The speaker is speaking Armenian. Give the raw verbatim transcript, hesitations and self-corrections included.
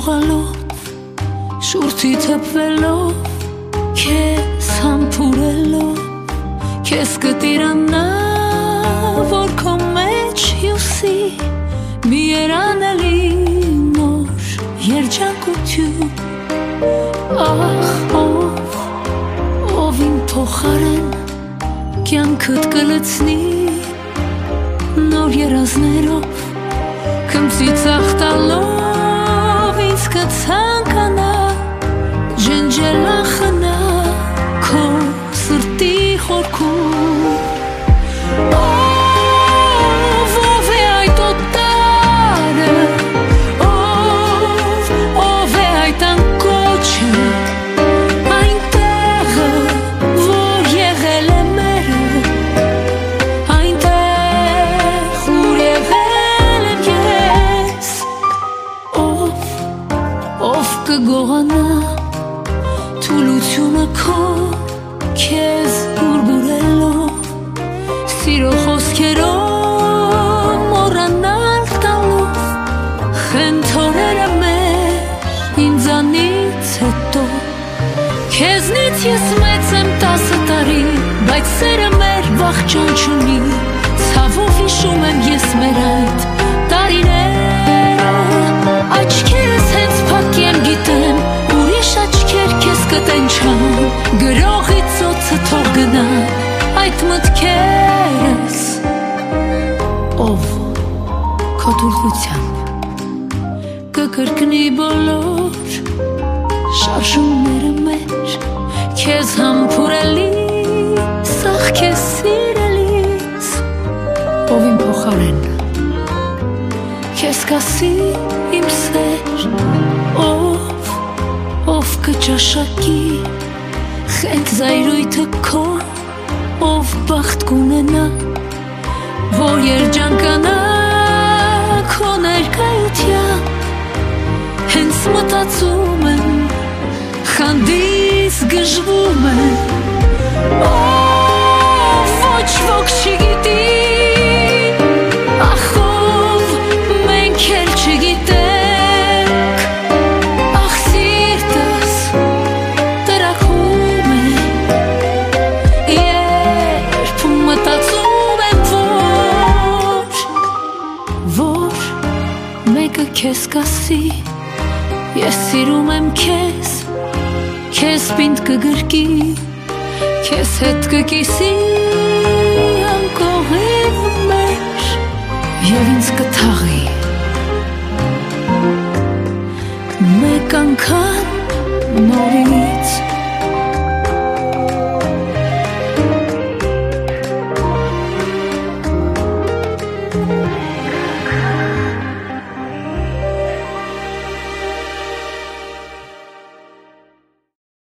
գողալով շուրթի թփվելով քեզ համբուրելով քեզ կտիրանա որ քո մեջ հյուսի մի երանելի նոր երջանկություն ախ ով ով իմ փոխարեն կյանքդ կլցնի նոր երազներով քմծի ծաղտալով ինձ կցանկանա ջնջել ախնա քո սրտի խորքում ով ով է այդ օտարը ով ով է այդ անկոչը այնտեղը որ եղել է մերը այնտեղ ուր եղել եմ ես ով ով կգողանա թուլությունը քո քեզ բուրբուրելով սիրո խոսքերով մոռանալ տալով խնդորերը մեր ինձանից հետո քեզնից ես մեծ եմ տասը տարի բայց սերը մեր վախճան չունի ցավով հիշում եմ ես մեր այդ տարիները աչքերս հենց փակ եմ գիտեմ ուրիշ աչքեր քեզ կտենչան գրողի ծոցը թող գնա այդ մտքերս ով քո թույլտությամբ կկրկնի բոլոր շարժումները մեր քեզ համբուրելի սաղ քեզ սիրելիս ով իմ փոխարեն քեզ կասի իմ սեր ով ով կճաշակի խենթ զայրույթը քո ով բախտ կունենա որ երջանկանա քո ներկայությամբ հենց մտածում եմ խանդից գժվում եմ ով ոչ ոք չգիտի ախ ով մենք էլ չգիտենք ախ սիրտս տրախում է երբ մտածում եմ որ որ մեկը քեզ կասի ես սիրում եմ քեզ քեզ պինդ կգրկի քեզ հետ կկիսի անկողիվ մեր և ինձ կթաղի մեկ անգամ նորի